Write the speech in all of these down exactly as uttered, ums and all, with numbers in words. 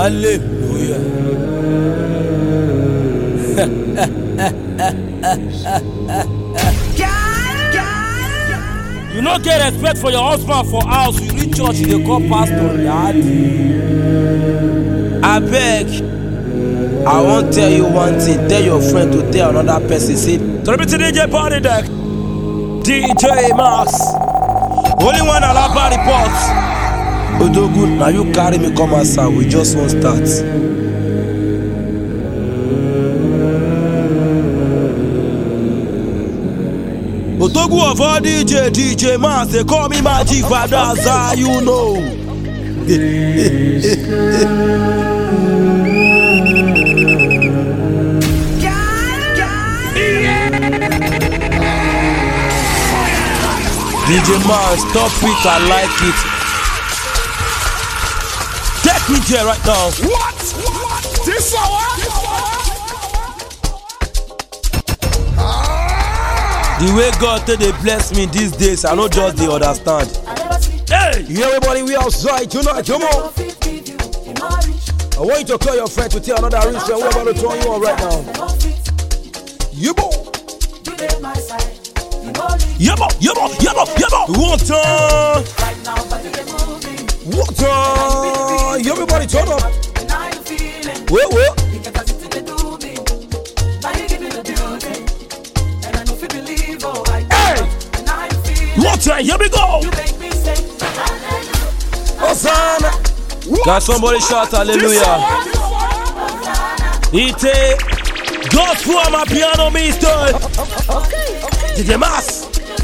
Hallelujah. You no get respect for your husband for house. You reach church, you dey call pastor dad. I beg. I won't tell you one thing. Tell your friend to tell another person. Say, Celebrity D J Party Deck, D J Max, only one Alaba reports. Odogu, now you carry me come outside. We just won't start. Odogu of all D J, D J Max, they call me Magic Father, how you know. D J Man, stop it, I like it. Take me there right now. What? What? This hour? The way God take they bless me these days, I don't just they understand. Hey! You everybody, we outside tonight, come on. I want you to call your friend to tell another rich friend. We're about to turn you on right now. Yebo! Yebo! Yebo! Yebo! Yebo! One time! One time! Everybody turn up! Wait, wait! Hey! One time! Here we go! Hosanna! Got somebody shout hallelujah! Ite! Gospel on my piano, mister! D J Mass!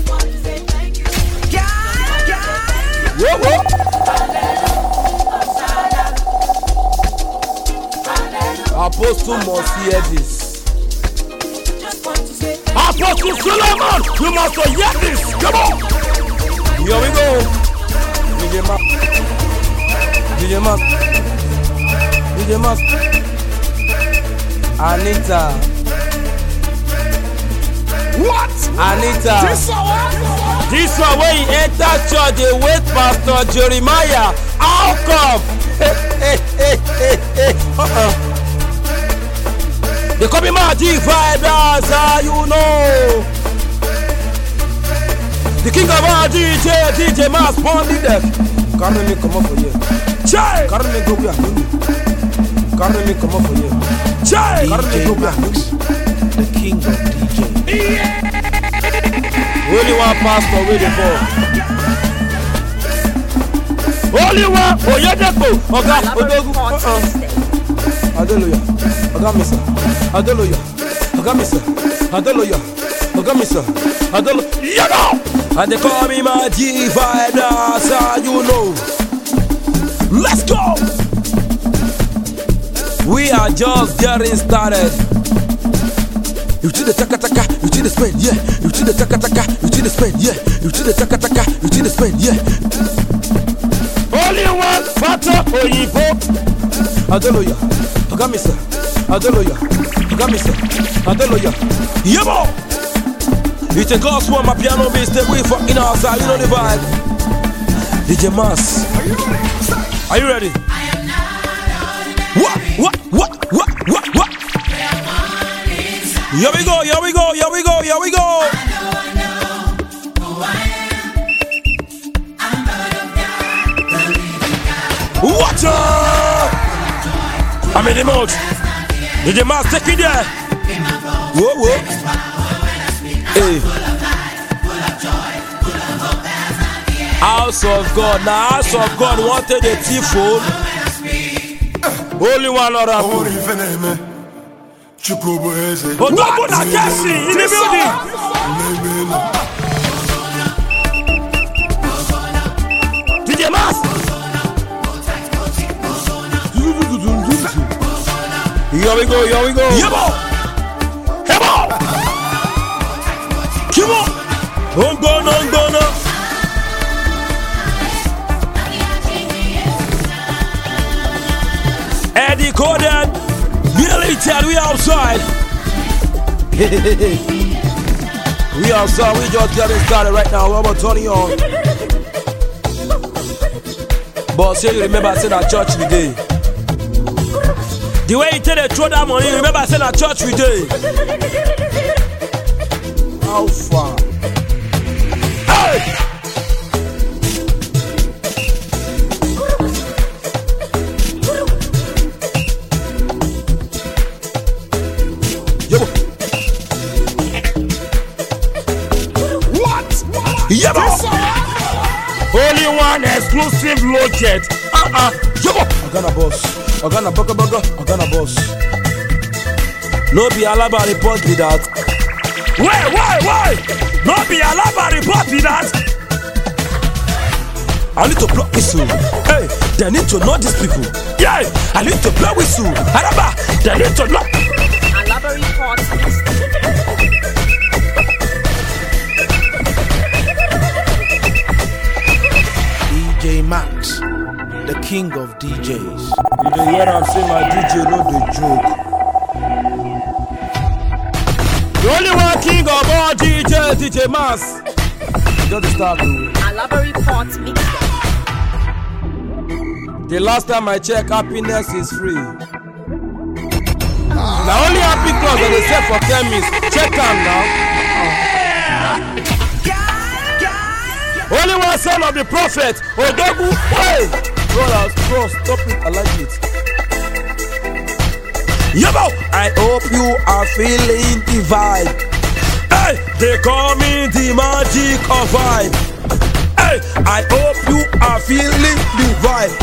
Whoa, whoa. Apostle must hear this. Apostle Solomon, you must hear this. Come on. Here we go. D J Max. D J Max. D J Max. Anita. What? Anita. This hour? This one when he enter church, they wait Pastor Jeremiah. How come? uh-uh. They call me Magic Fighters, how you know? The king of our D J, D J Mass, Pondy Deck. Carry me come up for you. Chai! Carry me go here. Carry me come up for you. Chai! Carry me go here. The king of D J. Yeah! Only one pastor with the ball. Only one. Oh, yeah, that's go. Oga, Odogu. Uh-uh. Hallelujah. Oga, mister. Hallelujah. Oga, mister. Hallelujah. Oga, mister. Hallelujah. You know. And they call me Magic Fighters, how you know. Let's go. We are just getting started. You see the taka taka, you see the spin, yeah. You see the taka taka, you see the spin, yeah. You see the taka taka, you see the spin, yeah. Only one Fata Oyibo. Hallelujah. Oga mister. Hallelujah. Oga mister. Hallelujah. Yebo. It's a gospel on my piano bass. Stay away from in our side. You know the vibe. D J Mass. Are you ready? What? What? What? What? What? What? Here we go, here we go, here we go, here we go. I know, I know who I am. I'm out of God, believing God. Watch out! I'm in the mode. D J Mass, take it there. Whoa, whoa. Hey. House of God, now house of God wanted a thief phone. Only one other phone. Odogu na Jesse in the building. D J Mass. Here we go, here we go. Yebo. Yebo. Come on. I'm gonna, I'm gonna. Eddie Corden. Military, we outside. We outside, we just getting started right now. We're about to turn you on. But say you remember I said at church today. The way you tell the throw that money, remember I said at church we did. How far? Hey! Yeah, only one exclusive loaded. Uh-uh. Yo, Ogana boss. Ogana bugger bugger. Ogana boss. No be Alaba report with that. Wait, wait, wait. No be Alaba report with that. I need to block whistle. Hey, they need to know these people. Yeah, I need to block whistle. Alaba, they need to know. Alaba report. D J Max, the king of D Js. You don't hear I'm saying my D J, no the joke. The only one king of all D Js, D J Max. Just start to. Alaba report mix. The last time I check, happiness is free. Now only happy clothes that they sell for chemists. Check them now. Only one son of the prophet, Odogu. Hey! Brothers, bro, stop it. I like it. Yabo! I hope you are feeling the vibe. Hey! They call me the magic of vibe. Hey! I hope you are feeling the vibe.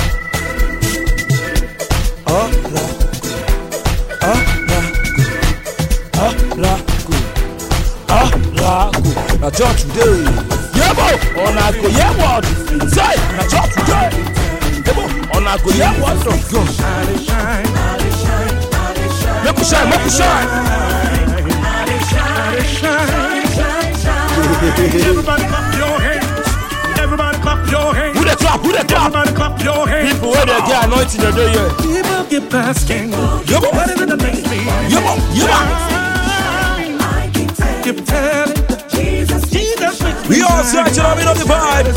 Ah, la, ah, la, ah, la, Ah, la, na church today. Yabo! On a go yeah what? Say, na church today. Yabo! On a go yeah what? Go. Make we shine, make we shine. Everybody clap your hands. Everybody clap your hands. Who the clap? Who the clap? Everybody clap your hands. People where they get anointing the day here. People get basking. Yabo! Better than the next me. Yabo! Yabo! Keep telling Jesus, Jesus makes me We all searching on me on the vibe.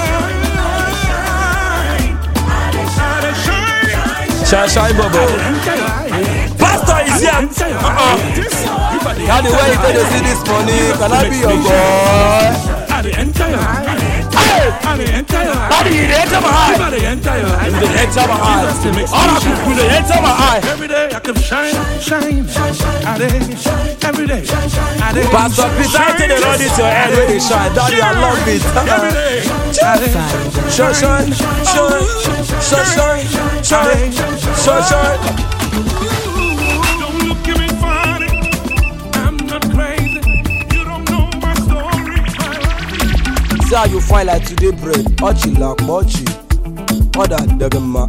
Shine, shine, bubble. Pastor is here. Uh-uh. Can you wait till you see this money? Can I be your boy? Daddy, you enter my eye. You enter my eye. All I could do, they enter my eye. Every day I can shine, shine, shine. Every day, Pastor Peter, I tell you, Lord, it's your head where they shine. Daddy, I love it. every day, Shine, shine, shine, shine, shine, shine, shine, shine. Don't look at me funny. I'm not crazy. You don't know my story. See how you find like today bread. Ochi la mochi. Other dagama.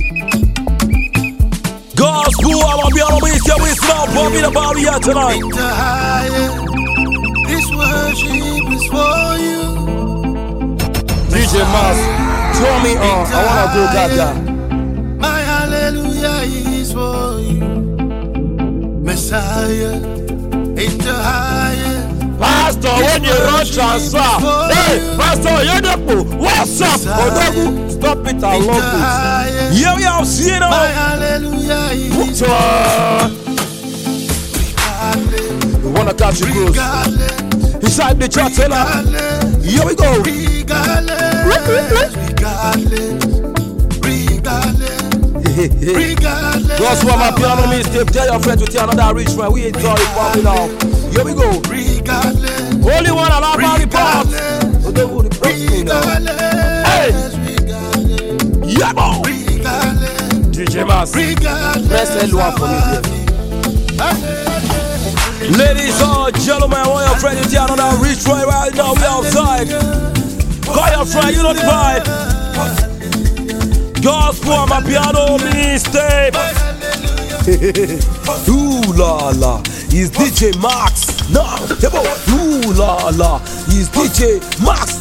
Gospel, I'm gonna be on the way. So we smell Bobby the barrier tonight. The higher, this worship is for you. D J Mas, throw me on. I wanna go gaga. My hallelujah is for you. Messiah, in the higher. Pastor, when you run transfer, hey, Pastor, you're the what's up? Odogu, stop it, I love it. Yeah, we have seen it all. My hallelujah is We wanna catch you close. regardless, Inside the church, tell her. Here we go. regardless, regardless, regardless, regardless. Just one my piano mistake. Tell your friends to tell another rich man. We ain't sorry for me now. Here we go. Regardless, Only one allowed by the part. Odogu, the prophet now. Hey, yeah, boy. regardless, D J Mas. regardless. Press L one for me. Ladies and gentlemen, I want your friend to tell another rich boy right now. We outside. Call your friend, you know the vibe. Gospel, my piano mistake. Ooh la la, he's D J Max. No, ooh la la, he's D J Max.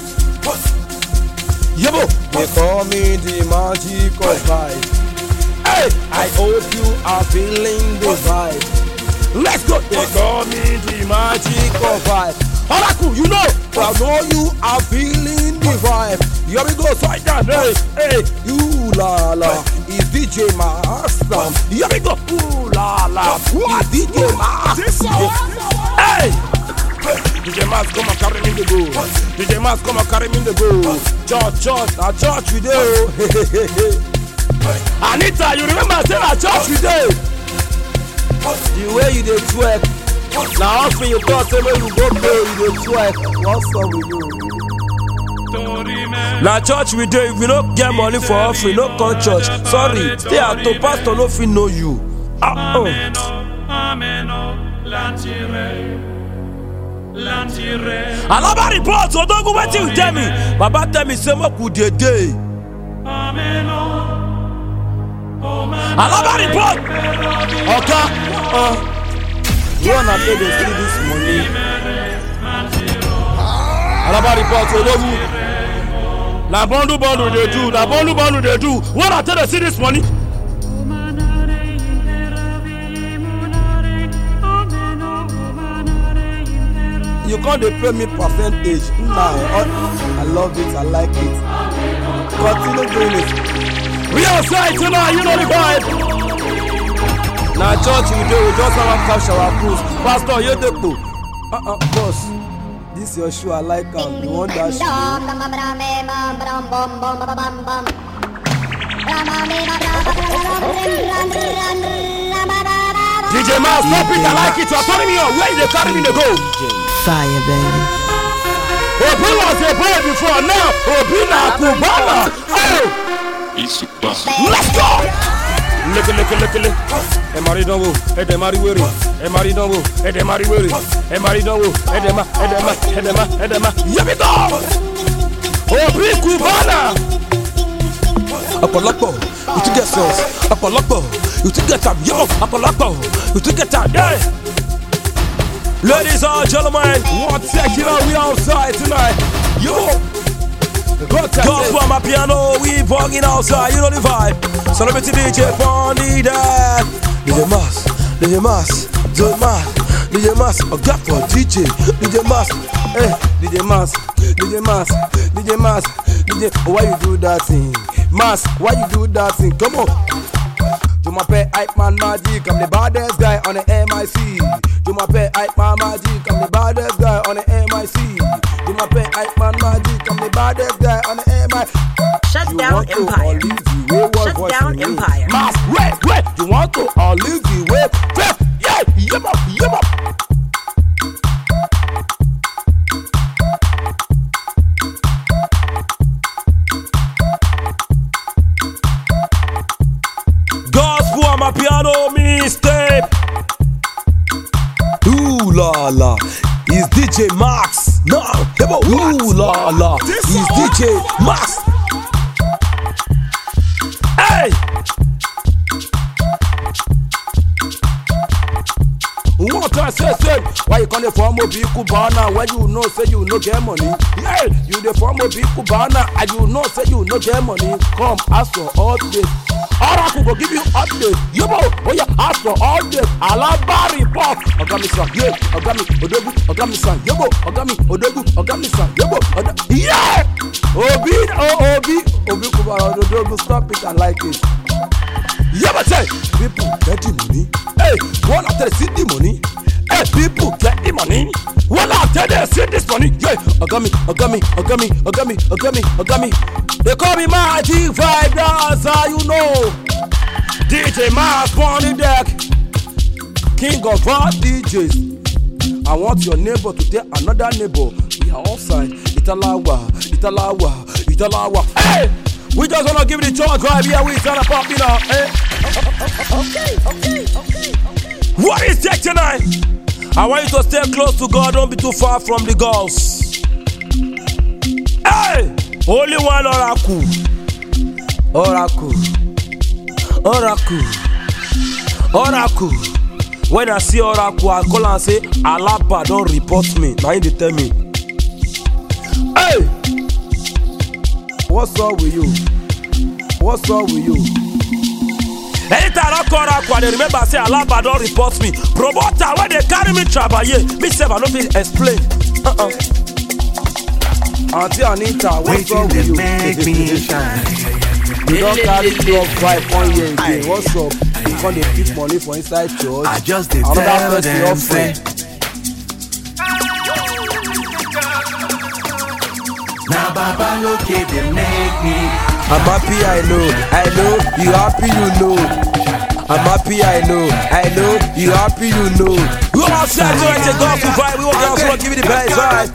Yabo, they call me the magic of vibe. Hey, I hope you are feeling the vibe. Let's go. They call me the magic of vibe. Oracle, you know, I know you are feeling the vibe. Here we go, right now, hey, hey, you la la. It's D J Max. Here we go. Ooh la la. It's D J Max. Hey. D J Max come and carry me the go. D J Max come and carry me the go. Church, church, na church we do. Anita, you remember I said na church we do. The way you dey twerk. Now often you thought say when you go play you dey twerk. What's up with you? Now church we do. If you don't get money for offering, no come church. Sorry, stay at home. Pastor no fit know you. Ah, oh. Alaba report, so don't go wetin you tell me. Baba tell me say make we dey dey. Alaba report. Oga, uh, you wanna pay the steal this money? Alaba report, so don't go. Na bundle bundle they do, na bundle bundle they do. What I tell you see this money? You can't pay me percentage. Nah, I love it, I like it. Continue doing it. We outside tonight, you know the vibe. Now church we do, we just have a cash our cruise. Pastor, you the poo. Uh uh, boss. This your shoe, I like them. You want that shoe? D J Miles, stop it, I like it. You're turning me on. Where they carry me to go? Fire, baby. Obi was a boy before, now Obi na Cubana. Oh! Let's go! Look, look, look, look. E mari don't wo, e de mari weri. E mari don't wo, e de mari weri. E mari don't wo, e de ma, e de ma, e de ma, e de ma. Here we go! Obi Cubana. Apollopo, you to get sauce. Apollopo, you to get up. Yo, Apollopo, you to get up. Yeah. Ladies and gentlemen, one second, we outside tonight. Yo. Gospel on my piano, we bugging outside, you know the vibe. Celebrity D J Pondy there. D J Mas, D J Mas, D J Mas, D J Mas, I got for D J, D J Mas, eh, D J Mas, D J Mas, D J Mas, D J, oh, why you do that thing? Mas, why you do that thing? Come on. Jumape hype man magic, I'm the baddest guy on the M I C. Jumape hype man magic, I'm the baddest guy on the M I C. Jumape hype man magic, I'm the baddest guy on the M I C. Shut down Empire. Shut down Empire. Mas, wait, wait, you want to or leave the way? Yeah, yabba, yabba. Gospel on my piano mistake. Ooh la la, it's D J Max. No, ooh la la, it's D J Max. Hey, what I say, say, why you call the form of big Cubana when you know say you no get money? Hey, you the form of big Cubana and you know say you no get money. Come ask for all this. Oracle will give you update. You know, when you ask for all this, Alaba report. Ogami san, yeah. Ogami, Odegu, Ogami san, yebo. Ogami, Odegu, Ogami san, yebo. Yeah. Obi, oh, Obi, Obi Kubara, Odegu, stop it, I like it. Yeah, but say, people get the money. Hey, one after they see the money. Hey, people get the money. One after they see this money. Yeah, Ogami, Ogami, Ogami, Ogami, Ogami, Ogami. They call me Magic Vibe Dancer, you know. D J Miles on the deck. King of all D Js. I want your neighbor to tell another neighbor. We are offside. Italawa, Italawa, Italawa. Hey! We just wanna give it a chance right here. We start popping up. Hey! Okay, okay, okay, okay. What is that tonight? I want you to stay close to God. Don't be too far from the girls. Hey! Only one oracle. Oracle. Oracle. Oracle. When I see oracle, I call and say, Alaba don't report me. Now you tell me. Hey! What's up with you? What's up with you? Anytime I call oracle, they remember say Alaba don't report me. Promoter, when they carry me travel, yeah, me say I don't feel explain. Uh-uh. Auntie Anita, what's up with you? Make me shine. You don't carry club vibe on here again. What's up? You can't dey pick money for inside church. I just did another tell person them offering. Now Baba look at them make me. I'm happy, I know. I know. You happy, you know. I'm happy, I know. I know. You happy, you know. We all outside to write a gospel vibe. We all also give you the best vibe.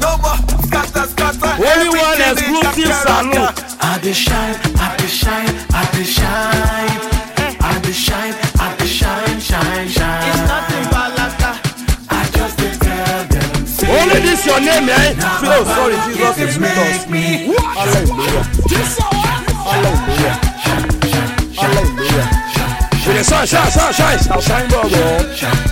Only one exclusive salute. I be shine, I be shine, I be shine, I be shine, I be shine, shine, shine. It's nothing but laughter. I just did tell them. Say only this your name, man. Feel sorry, Jesus is with us. Hallelujah. Hallelujah. Hallelujah. With the sun, shine, shine, shine, shine, shine, brother.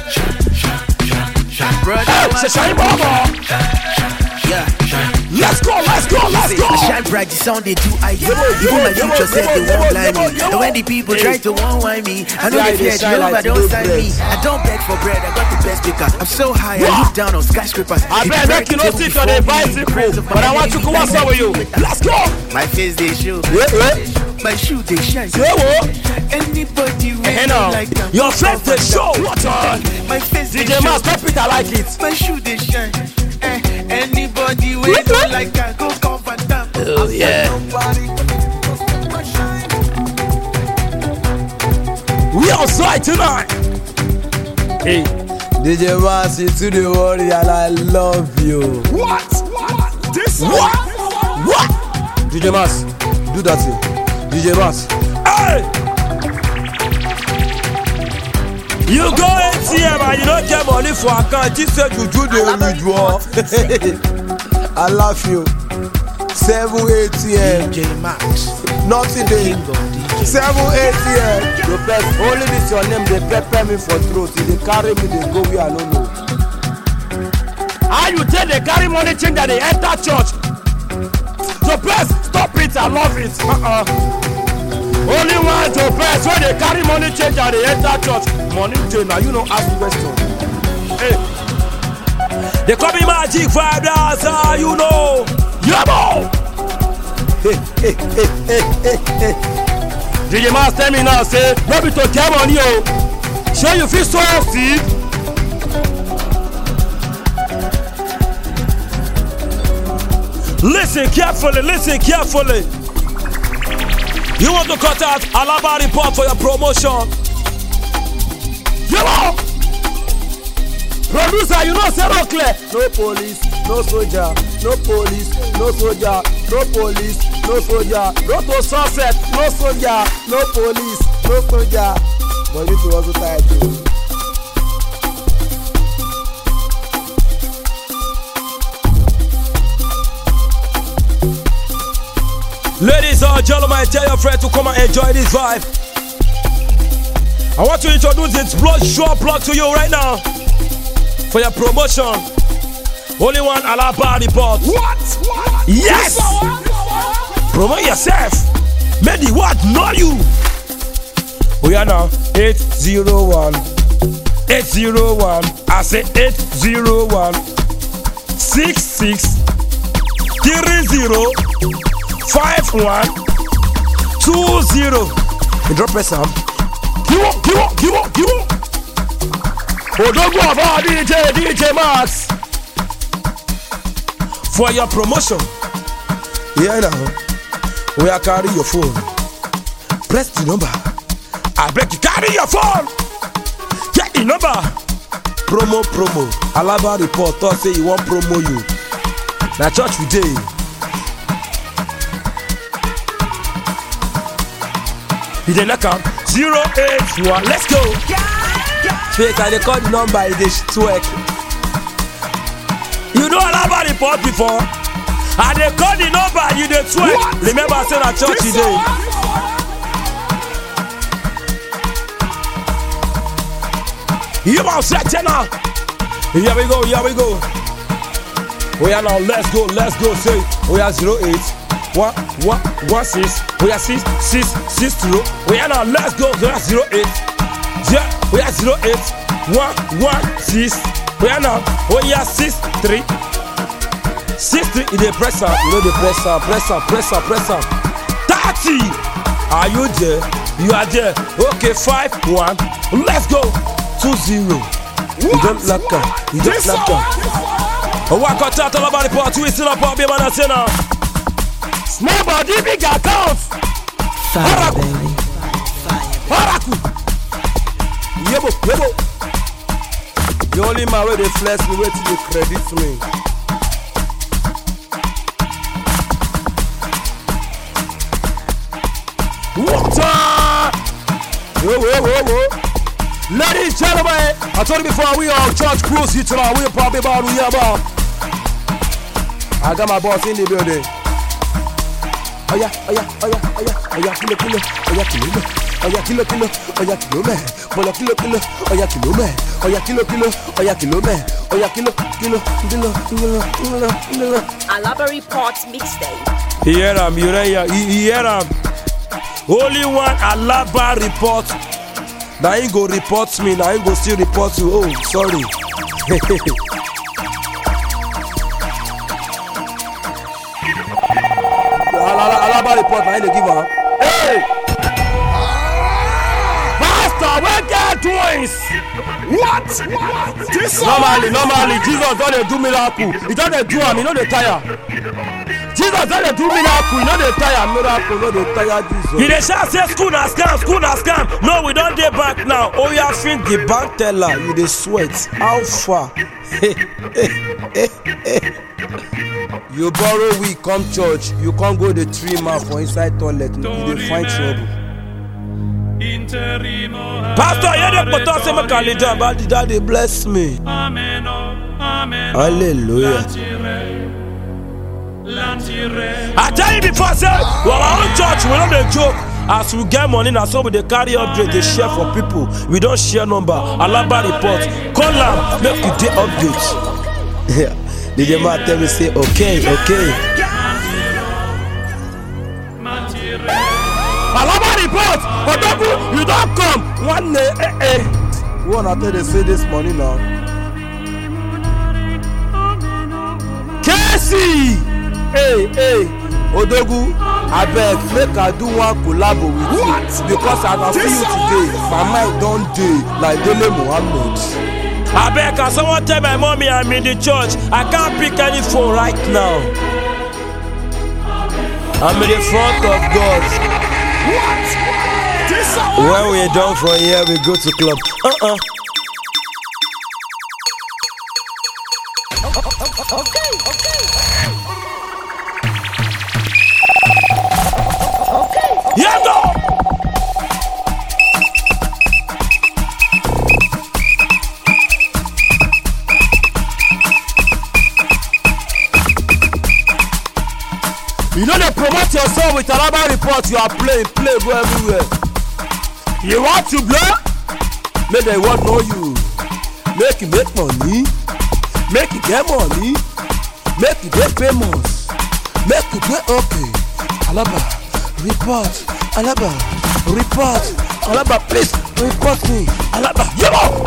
Hey, say shine, brother. yeah. Let's go, let's go, let's go. I shine bright, the sound they do I do. Even my future said they won't lie me. And when the people try to one wine me, I know they fear Jehovah don't sign me. I don't beg for bread, I got the best speaker. I'm so high, I look down on skyscrapers. I bet make you not sit on a bicycle, but I want to go outside with you. Let's go. My face they show, my shoe they shine. Anybody hey, no. like that? Your face they show. What on? My face D J Mas, stop it, I like it. My shoe they shine. Eh, anybody we don't like that, go cover them. Oh yeah. We outside tonight. Hey, D J Mas, you to the world and I love you. What? What? This what? What? D J Mas, do that thing. D J Mas. Hey! You go A T M and you don't get money for account. You said you do the withdrawal. I love you. Seven A T M. D J Max, Nothing there. King of D J. Seven A T M. The best. Only this your name. They pepper me for throat. They carry me. They go where I don't know. How you tell they carry money change that they enter church? The best. Stop it. I love it. Uh-uh. Only one to press when they carry money change and they enter church. Money change, now you know ask the question. Hey. They call me magic five dollars, uh, you know. Yabo! Hey, hey, hey, hey, hey, hey. D J Mas tell me now, say, no be to get money, oh. Sure you feel so sick? Listen carefully, listen carefully. You want to cut out Alaba report for your promotion? Yo! Producer, you know say no clear. No police, no soldier, no police, no soldier, no police, no soldier, no to sunset, no soldier, no police, no soldier. But you two also tired too. Ladies and gentlemen, tell your friend to come and enjoy this vibe. I want to introduce this blood short plug to you right now for your promotion. Only one Alaba report. What? What? Yes! Promote yourself. Make the world know you. We are now eight zero one. eight zero one. I say eight zero one. six six three zero. Five one two zero. You drop a sound. Give up, give up, give up, give up. Oh, don't go about D J, D J Max. For your promotion. Yeah, now. We are carrying your phone. Press the number. I beg you, carry your phone. Get the number. Promo, promo. Alaba report. Thought say you want promo you. Now church we day. You dey knock am zero eight one. Let's go. Fake, I dey call the number. It dey twerk. You know Alaba report before. I dey call the number. You dey twerk. Remember I said at church today. You must set it now. Here we go. Here we go. We are now. Let's go. Let's go. Say we are zero eight. One, one, one, six. We are six, six, six, zero. We are now. Let's go. We are zero eight. Yeah, we are zero eight. One, one, six. We are now. We are six, three, six, three. In the press up, you know the press up, press up, press up, press up. Thirty. Are you there? You are there. Okay, five, one. Let's go. Two zero. You don't lock up. You don't lock up. Oh, I got all about the part. We still up on Bima Nasena. Small body, big account. Fire, baby. Haraku. Yebo, yebo. The only man where they flex me, wait till they credit me. Water! Whoa, whoa, whoa, whoa. Ladies and gentlemen, I told you before, we are church cruise here tonight. We're probably about to hear about. I got my boss in the building. Oh yeah, oh yeah, oh yeah, oh yeah, oh yeah, kilo, kilo, oh yeah, kilo, oh yeah, kilo, kilo, oh yeah, kilo, man, oh yeah, kilo, kilo, oh yeah, kilo, man, oh yeah, kilo, kilo, oh yeah, kilo, man, oh yeah, kilo, kilo, kilo, kilo, kilo, kilo. Alaba Report mixtape. Hear him, you hear him, hear him. Only one Alaba report. Now he go report me. Now he go still report you. Oh, sorry. Alaba report. Now he dey give her. Hey, Pastor, where get twins? What? What? This normally, normally, Jesus don't dey do miracle. He don't dey do am. He no dey tire. Jesus don't dey do miracle. He no dey tire. Miracle no dey tire Jesus. He dey shout say school na scam, school na scam. No, we don't dey back now. Oh, you think the bank teller? You dey sweat. How far? You borrow week come church. You can't go the three man for inside toilet. You dey find trouble. Pastor, you dey put us in my calendar, but the daddy bless me. Amen. Amen. Hallelujah. I tell you before, say, well, our own church, we don't dey joke. As we get money, now so we dey carry update, they share for people. We don't share number. Alaba report. Call them, make you dey update. Yeah. D J man tell me say, okay, okay. Alaba report. Odogu, you don't come. One day, eh, eh. We wanna tell they say this money now. Casey. Hey, hey, Odogu, I beg, make I do one collab with you. What? Because I can see you today. My mind don't do like Dele Muhammad. I beg, can someone tell my mommy I'm in the church? I can't pick any phone right now. I'm in the front of God. What? When we're done from here, we go to club. Uh-uh. Okay, okay. Yeah, go! You know they promote yourself with Alaba report. You are playing, play, go everywhere. You want to blow? Make the world know you. Make you make money. Make you get money. Make you get famous. Make you get okay. Alaba report. Alaba report. Alaba please report me. Alaba, yo!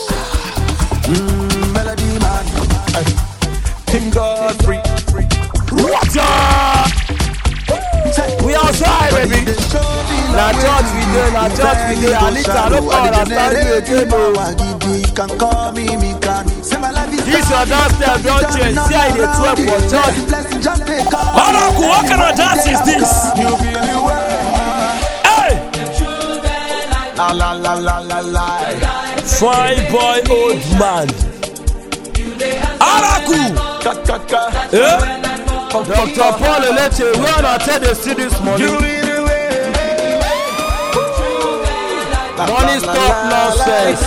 Mm, melody man. King God free. What's up? We outside, baby. Na church we dey, na church we dey. Anita, no call understand you again, no. This your downstairs don't change. See how they twelve for church. Haraku, what kind of dance is this? Hey! La la la la la la. Fine boy, old man. Haraku! Eh? Doctor Paul Eleche, we are not tell they see this money. Money stop nonsense.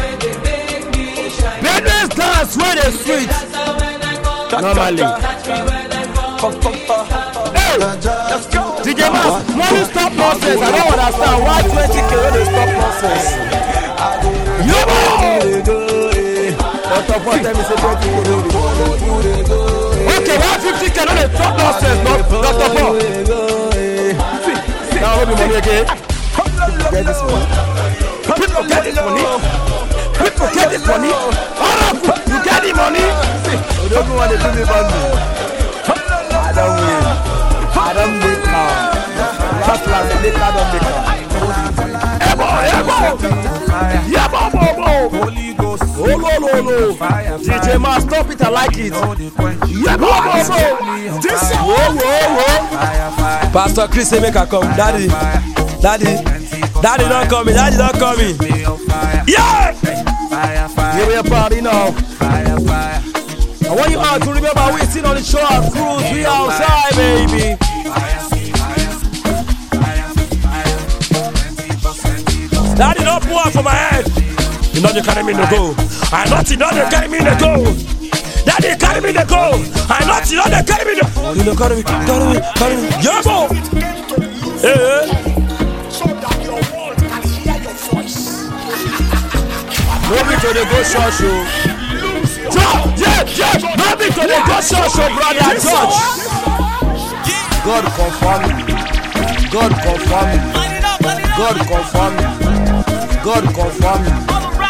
Business dance where they sweet. Normally. Hey, D J Mas, money stop nonsense. I don't understand why twenty K when they stop nonsense. Yo! Doctor Paul tell me say twenty K. Okay, one fifty K when they stop nonsense. Doctor Paul. Now hold the money again. Get this money. People get this money. People get this money. You get the money. You don't want to do me bad. I don't win. I don't win now. last last and later don't make her. Ebo, ebo, yebo, bobo. Holy Ghost. Oh, no, no, no. D J man, stop it, I like it. Yebo, bobo. This one. Whoa, whoa, whoa. Pastor Chris, say make her come. Daddy, daddy, daddy don't come in, daddy don't come in. Yeah! Give me a party now. I want you all to remember we're sitting on the shore of cruise. We outside, baby. Daddy don't pour out for my head. You know you carry me in the go. I know you know they carry me in the go. Daddy carry me in the go. I know you know they carry me in the go. You know carry me, carry me, carry me. Yabo. Hey. So that your world can hear your voice. Nobody to the go short show. Yeah, yeah. Nobody to the go short show, brother. Touch. God confirm me. God confirm me. God confirm me. God confirm me.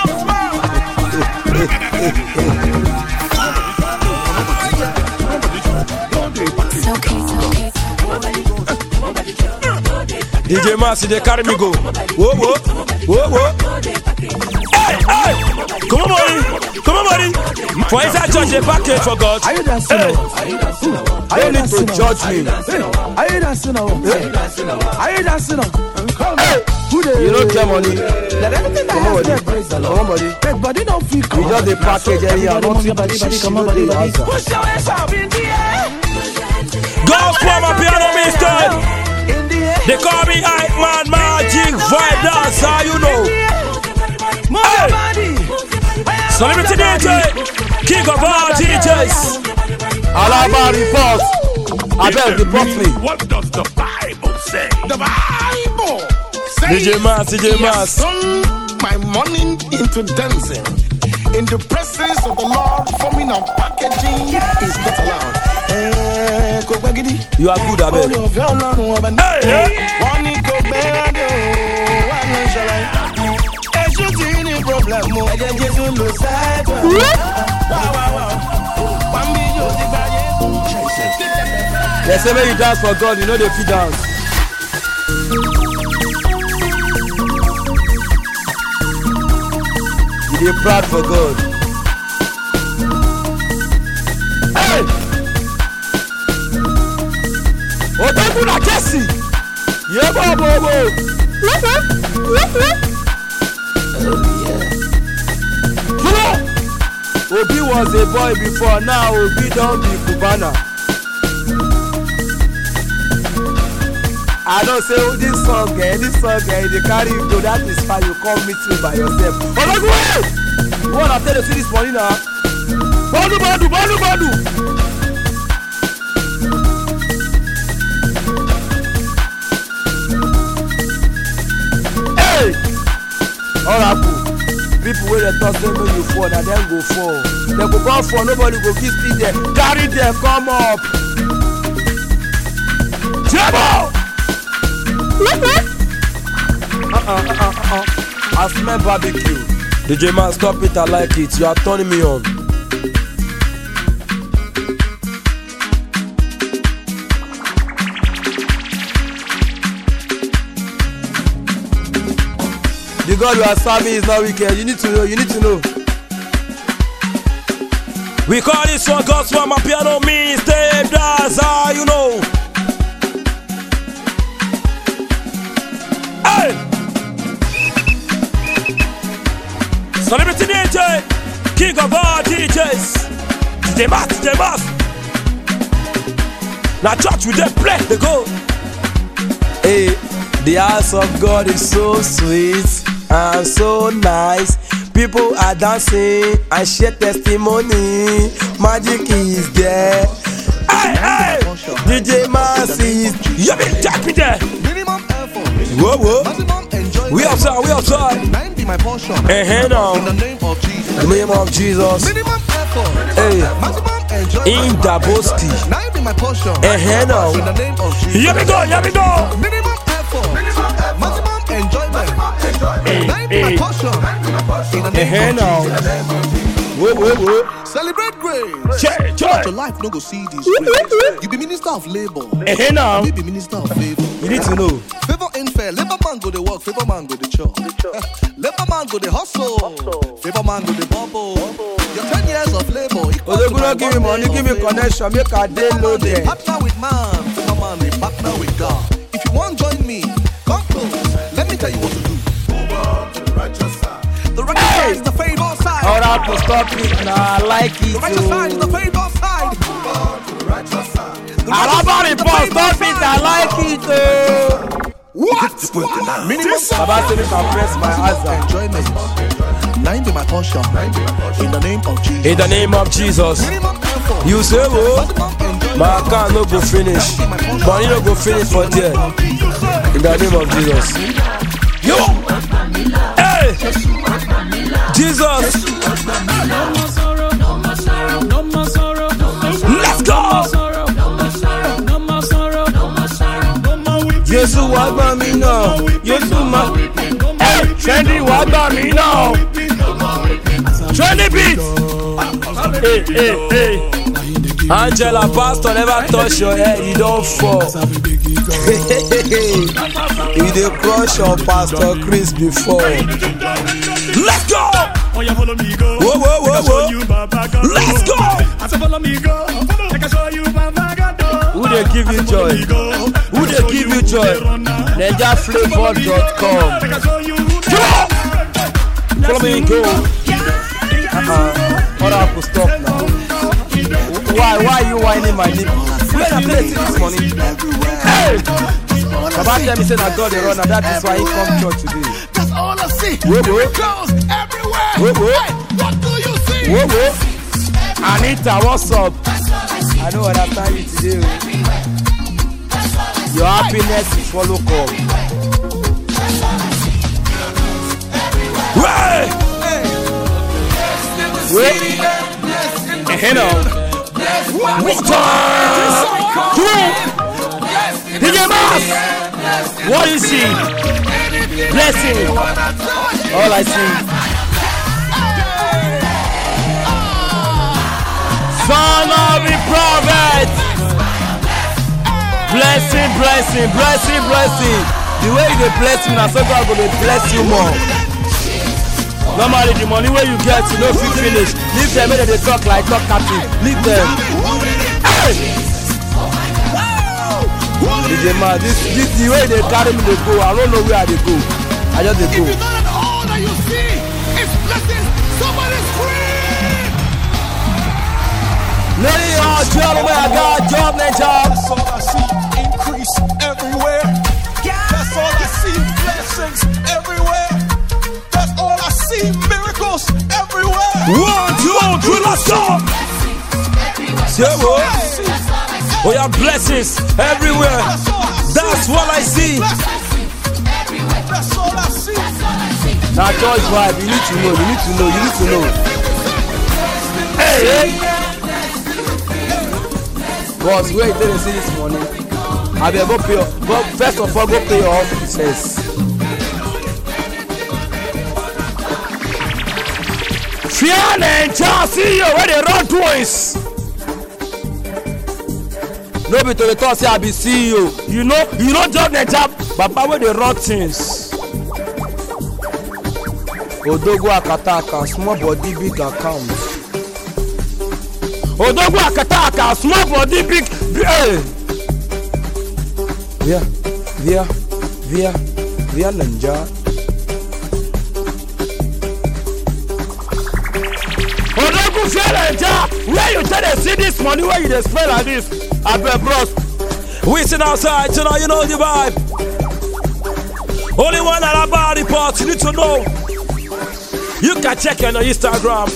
D J Massey, they carry me go. Whoa, whoa, whoa, whoa. Hey, hey, come on, buddy, come on, buddy. For inside church, they package for God. Are you dancing? Hey. Are you need to judge me? Are you dancing now? Are you dancing now? Hey. You don't get money. Come on, buddy. Come on, buddy. But don't feel cool. You just the package area. Don't feel body, body, come on, buddy. Push your ass up in the air. Go for my piano, mister. They call me Hype Man, Magic Vibe Dancer, you know. Hey. Celebrity D J, king of all D Js. Alaba report. I bet report me. What does the Bible say? The Bible says D J Mass, D J Mass. Turn my morning into dancing. In the presence of the Lord, forming and packaging is not allowed. You are good, I bet. Hey, hey. They say when you dance for God, you know they feel dance. You dey proud for God. Hey! Oh, don't do that, Jesse! Yeah, bo, bo, bo! You know, Obi was a boy before, now Obi don't be Cubana. I don't say oh, this song, eh, this song, eh, they carry you to that is fine, you come meet me by yourself. Oh, no, go ahead! You want to tell you see this morning now? Badu, badu, badu, badu! Hey! Oracle, people wey dey talk say make you fall, na dem go fall. Dem go come fall, nobody go fit speak them. Carry them, come up. Jabo! Uh-uh, uh-uh, uh-uh. I smell barbecue. D J man, stop it, I like it. You are turning me on. The God you are serving is not wicked. You need to know, you need to know. We call this one God's for my piano, me, stay dancer, you know. Hey! Celebrity D J, king of all D Js. They must, they must. Now church with them play, they go. Hey, the house of God is so sweet and so nice. People are dancing and share testimony. Magic is there. Hey, hey! D J Massey, you been jack me there. Whoa, whoa. We outside, we outside. Hey, hey now. In the name of Jesus. Hey. In Daboski. Hey, hey now. Here we go, here we go. Hey, hey. Hey, hey now. Whoa, whoa, whoa. Celebrate grace. Che, che. Your life no go see this grace. You be minister of labor. Eh, now. You be minister of favor. You need to know. Favor ain't fair. Labor man go to work. Favor man go to church. Labor man go to hustle. Favor man go to bubble. Your ten years of labor. Oh, they gonna give me money, give me connection, make a day load there. Partner with man. Favor man, they partner with God. If you want join me, come close. Let me tell you what to do. Move on to the righteous side. The righteous hey. side is the favor side. All right, to stop it. Nah, I like it. The righteous side is the favor side. Move on to the righteous side. Alaba report, stop it. I like it. Uh. What? Minimum. Baba say me can press my answer. Enjoyment. Nine be my portion. In the name of Jesus. In the name of Jesus. You say what? My account no go finish. Money no go finish for there. In the name of Jesus. Yo! Hey! Jesus! Let's go! Yesu wá gbà mí náà. Yesu ma. Hey! Trendy wá gbà mí náà. Trendy beat! Hey, hey, hey. Angela, pastor never touch your head, you don't fall. You dey crush your pastor Chris before. Let's go! Whoa, whoa, whoa, whoa. Let's go! Who dey give you joy? Who dey give you joy? Niger Flavor dot com. Follow me, go. Uh-uh. What up, stop now? Why, why are you whining my nipple? Where I play this morning? Hey! Baba tell me say na God dey run, and that is why he come church today. That's all I see. Whoa, whoa. Girls everywhere. Whoa, whoa. Hey, what do you see? Whoa, whoa. Anita, what's up? I know what I'm telling you today. Your happiness is follow come. Right! Wait! Hey, now. One time! Two! D J Mass! What do you see? Blessing! All I see. Son of the prophet! Blessing, blessing, blessing, blessing. The way you bless me, now so God will bless you more. Normally the money where you get, you know, if you finish. Leave them when they talk like talk happy. Leave them. Hey! D J Man, this, this the way they carry me, they go. I don't know where they go. I just they go. If you know that all that you see is blessings, somebody scream! Ladies and gentlemen, I got a job, man, job. That's all I see, increase everywhere. That's all I see, blessings everywhere. That's all I see, miracles everywhere. One, two, three, let's go. Say what? Oh, yeah, blessings everywhere. That's what I see. That's all I see. Now, George vibe, you need to know, you need to know, you need to know. Hey, hey. Boss, wait till you see this morning. I will go pay your, go, first of all, go pay your offices. Fiona and Charles, see you where they run twins. No be to the talk say I be C E O. You know, you know job the job, but where they run things. Odogo Akataka, small body, big account. Odogo Akataka, small body, big. Hey. Via, via, via, via Ninja. Odogo Ninja, where you tell them see this money where you just spend like this? I bet bros. We sit outside, you know, you know the vibe. Only one at about the part, you need to know. You can check on Instagram.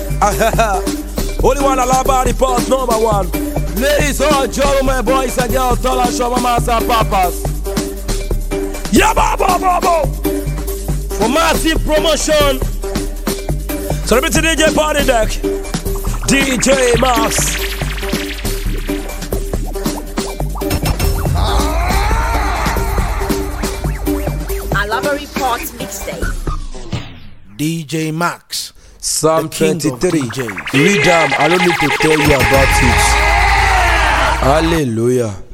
Only one about the part, number one. Ladies and gentlemen, boys and girls, tall and short, mamas and papas. Yeah, baba, baba. For massive promotion. Celebrity D J Party Deck. D J Max. Alaba Report Mixtape. D J Max. Psalm the king of twenty-three. D Js. Read them. I don't need to tell you about it. Hallelujah.